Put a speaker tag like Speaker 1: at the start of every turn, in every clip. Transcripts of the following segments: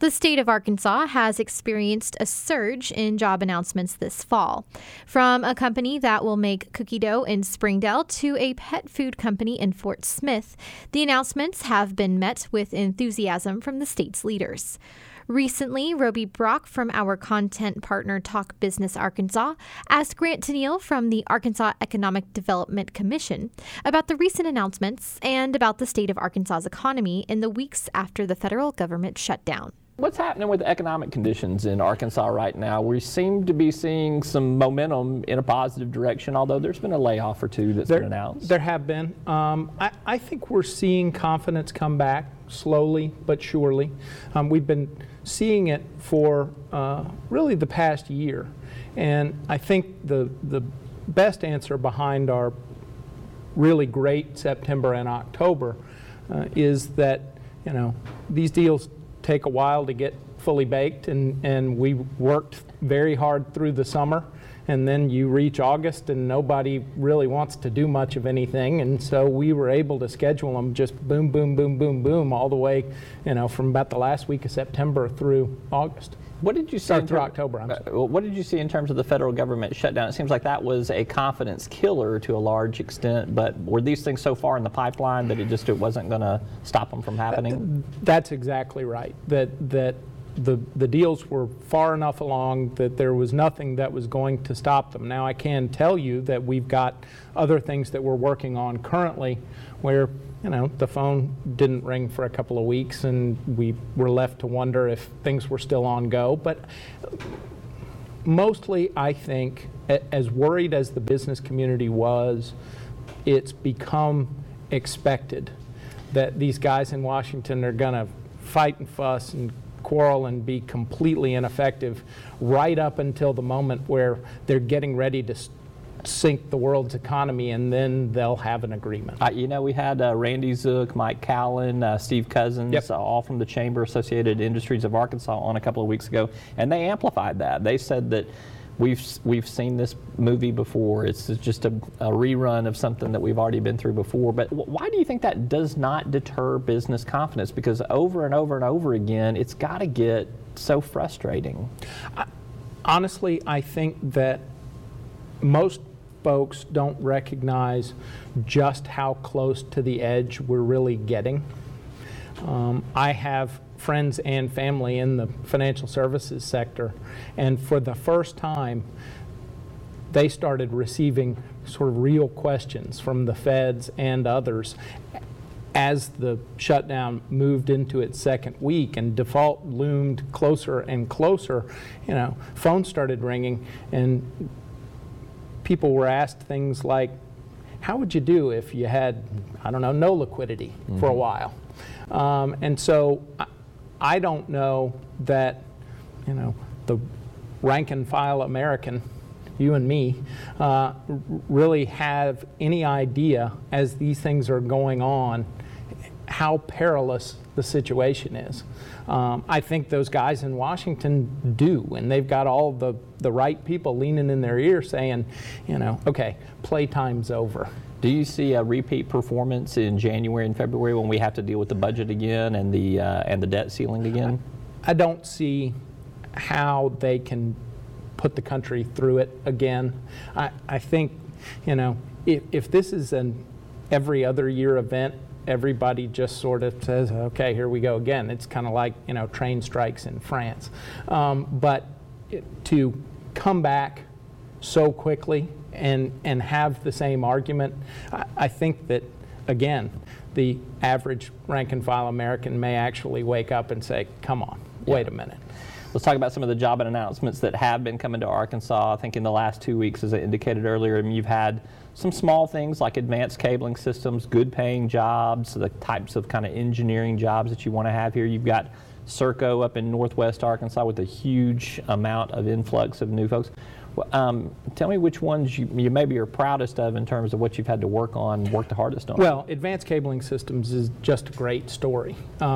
Speaker 1: The state of Arkansas has experienced a surge in job announcements this fall. From a company that will make cookie dough in Springdale to a pet food company in Fort Smith, the announcements have been met with enthusiasm from the state's leaders. Recently, Roby Brock from our content partner Talk Business Arkansas asked Grant Tennille from the Arkansas Economic Development Commission about the recent announcements and about the state of Arkansas's economy in the weeks after the federal government shut down.
Speaker 2: What's happening with the economic conditions in Arkansas right now? We seem to be seeing some momentum in a positive direction, although there's been a layoff or two that's been announced.
Speaker 3: There have been. I think we're seeing confidence come back slowly but surely. We've been seeing it for really the past year. And I think the best answer behind our really great September and October is that, these deals take a while to get fully baked, and we worked very hard through the summer, and then you reach August and nobody really wants to do much of anything, and so we were able to schedule them just boom, boom, boom, boom, boom, all the way, from about the last week of September through August.
Speaker 2: What did you see
Speaker 3: through October?
Speaker 2: What did you see in terms of the federal government shutdown? It seems like that was a confidence killer to a large extent, but were these things so far in the pipeline that it wasn't going to stop them from happening?
Speaker 3: That's exactly right. That the deals were far enough along that there was nothing that was going to stop them. Now I can tell you that we've got other things that we're working on currently where the phone didn't ring for a couple of weeks and we were left to wonder if things were still on go. But mostly I think, as worried as the business community was, it's become expected that these guys in Washington are going to fight and fuss and quarrel and be completely ineffective right up until the moment where they're getting ready to sink the world's economy, and then they'll have an agreement.
Speaker 2: We had Randy Zook, Mike Callan, Steve Cousins,
Speaker 3: Yep.
Speaker 2: All from the Chamber Associated Industries of Arkansas on a couple of weeks ago, and they amplified that. They said that we've seen this movie before. It's just a rerun of something that we've already been through before. But why do you think that does not deter business confidence? Because over and over and over again, it's got to get so frustrating.
Speaker 3: Honestly, I think that most folks don't recognize just how close to the edge we're really getting. I have friends and family in the financial services sector, and for the first time they started receiving sort of real questions from the feds and others as the shutdown moved into its second week and default loomed closer and closer. Phones started ringing and people were asked things like, how would you do if you had, no liquidity for a while? And so I don't know that, the rank and file American, you and me, really have any idea as these things are going on how perilous the situation is. I think those guys in Washington do, and they've got all the right people leaning in their ear saying, okay, playtime's over.
Speaker 2: Do you see a repeat performance in January and February when we have to deal with the budget again and the debt ceiling again?
Speaker 3: I don't see how they can put the country through it again. I think, if this is an every other year event, everybody just sort of says, okay, here we go again. It's kind of like, train strikes in France. But to come back so quickly and have the same argument, I think that, again, the average rank and file American may actually wake up and say, come on, wait a minute.
Speaker 2: Let's talk about some of the job announcements that have been coming to Arkansas. I think in the last 2 weeks, as I indicated earlier, you've had some small things like advanced cabling systems, good paying jobs, the types of kind of engineering jobs that you want to have here. You've got Serco up in northwest Arkansas with a huge amount of influx of new folks. Tell me which ones you maybe are proudest of in terms of what you've had to work the hardest on.
Speaker 3: Well, advanced cabling systems is just a great story.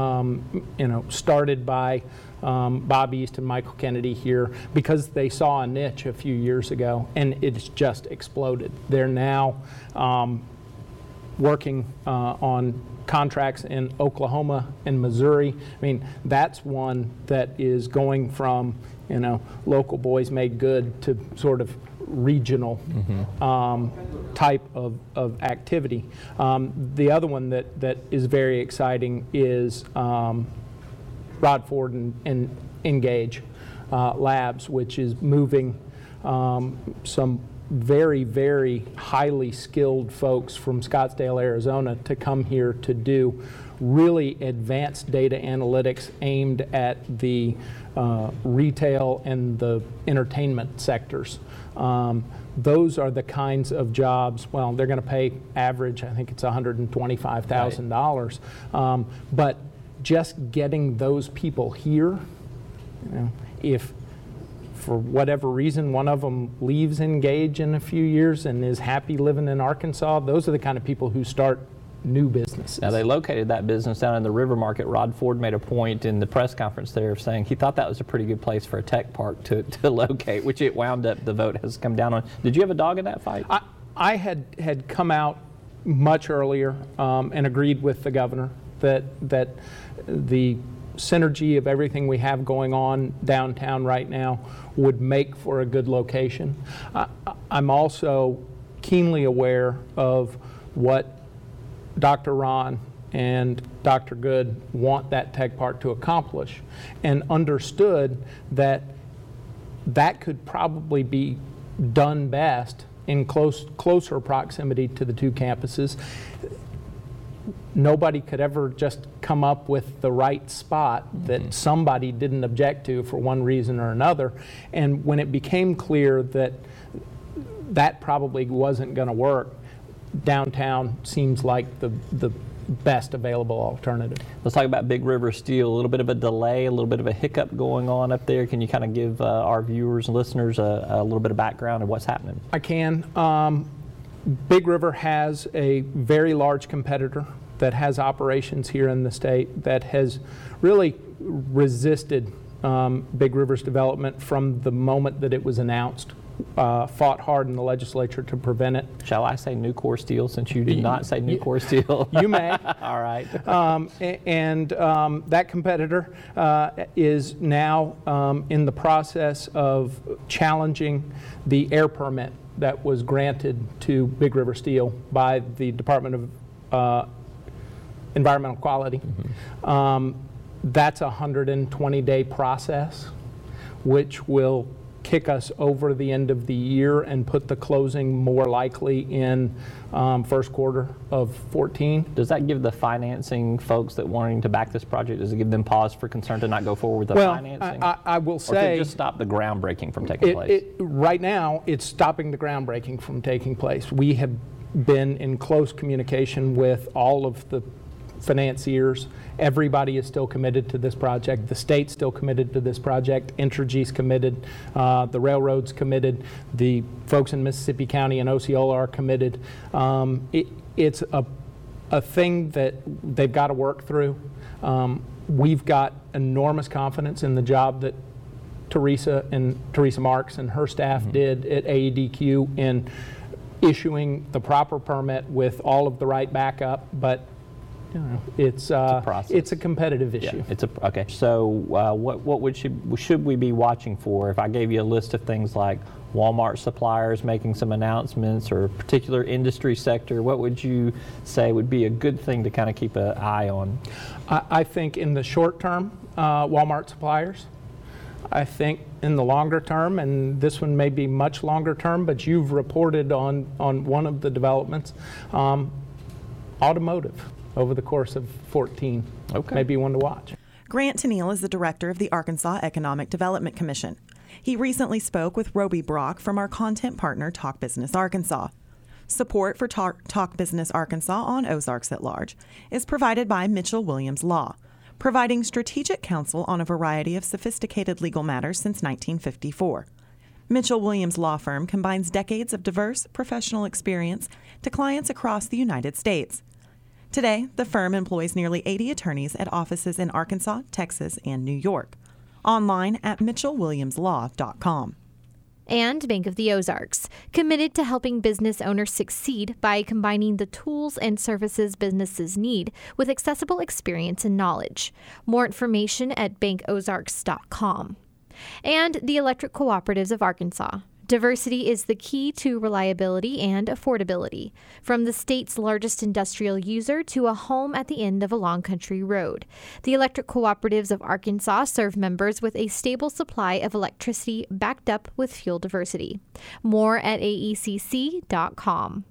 Speaker 3: Started by Bob East and Michael Kennedy here because they saw a niche a few years ago, and it's just exploded. They're now working on contracts in Oklahoma and Missouri. I mean, that's one that is going from, local boys made good to sort of regional type of activity. The other one that is very exciting is Rod Ford and Engage Labs, which is moving some very, very highly skilled folks from Scottsdale, Arizona to come here to do really advanced data analytics aimed at the retail and the entertainment sectors. Those are the kinds of jobs, well, they're going to pay average, I think it's $125,000. Right. But just getting those people here, if for whatever reason one of them leaves Engage in a few years and is happy living in Arkansas, those are the kind of people who start new businesses.
Speaker 2: Now, they located that business down in the River Market. Rod Ford made a point in the press conference there of saying he thought that was a pretty good place for a tech park to locate, which it wound up, the vote has come down on. Did you have a dog in that fight?
Speaker 3: I had come out much earlier and agreed with the governor that the synergy of everything we have going on downtown right now would make for a good location. I'm also keenly aware of what Dr. Ron and Dr. Good want that tech park to accomplish, and understood that could probably be done best in closer proximity to the two campuses. Nobody could ever just come up with the right spot that somebody didn't object to for one reason or another. And when it became clear that probably wasn't going to work, downtown seems like the best available alternative.
Speaker 2: Let's talk about Big River Steel. A little bit of a delay, a little bit of a hiccup going on up there. Can you kind of give our viewers and listeners a little bit of background of what's happening?
Speaker 3: I can. Big River has a very large competitor that has operations here in the state that has really resisted Big River's development from the moment that it was announced. Fought hard in the legislature to prevent it.
Speaker 2: Shall I say Nucor Steel, since you did not say Nucor Steel?
Speaker 3: You may.
Speaker 2: All right.
Speaker 3: That competitor is now in the process of challenging the air permit that was granted to Big River Steel by the Department of Environmental Quality. That's a 120-day process, which will kick us over the end of the year and put the closing more likely in first quarter of 14.
Speaker 2: Does that give the financing folks that wanting to back this project, does it give them pause for concern to not go forward with the financing?
Speaker 3: I will say,
Speaker 2: or could it just stop the groundbreaking from taking place?
Speaker 3: Right now, it's stopping the groundbreaking from taking place. We have been in close communication with all of the financiers. Everybody is still committed to this project. The state's still committed to this project. Entergy's committed. The railroad's committed. The folks in Mississippi County and Osceola are committed. It's a thing that they've got to work through. We've got enormous confidence in the job that Teresa Marks and her staff did at AEDQ in issuing the proper permit with all of the right backup, but it's a competitive issue.
Speaker 2: Yeah, okay. So what should we be watching for? If I gave you a list of things like Walmart suppliers making some announcements or a particular industry sector, what would you say would be a good thing to kind of keep an eye on?
Speaker 3: I think in the short term, Walmart suppliers. I think in the longer term, and this one may be much longer term, but you've reported on one of the developments, automotive. Over the course of 14. Okay. Maybe one to watch.
Speaker 4: Grant Tennille is the director of the Arkansas Economic Development Commission. He recently spoke with Roby Brock from our content partner, Talk Business Arkansas. Support for Talk Business Arkansas on Ozarks at Large is provided by Mitchell Williams Law, providing strategic counsel on a variety of sophisticated legal matters since 1954. Mitchell Williams Law Firm combines decades of diverse professional experience to clients across the United States. Today, the firm employs nearly 80 attorneys at offices in Arkansas, Texas, and New York. Online at mitchellwilliamslaw.com.
Speaker 1: And Bank of the Ozarks, committed to helping business owners succeed by combining the tools and services businesses need with accessible experience and knowledge. More information at bankozarks.com. And the Electric Cooperatives of Arkansas. Diversity is the key to reliability and affordability. From the state's largest industrial user to a home at the end of a long country road, the Electric Cooperatives of Arkansas serve members with a stable supply of electricity backed up with fuel diversity. More at aecc.com.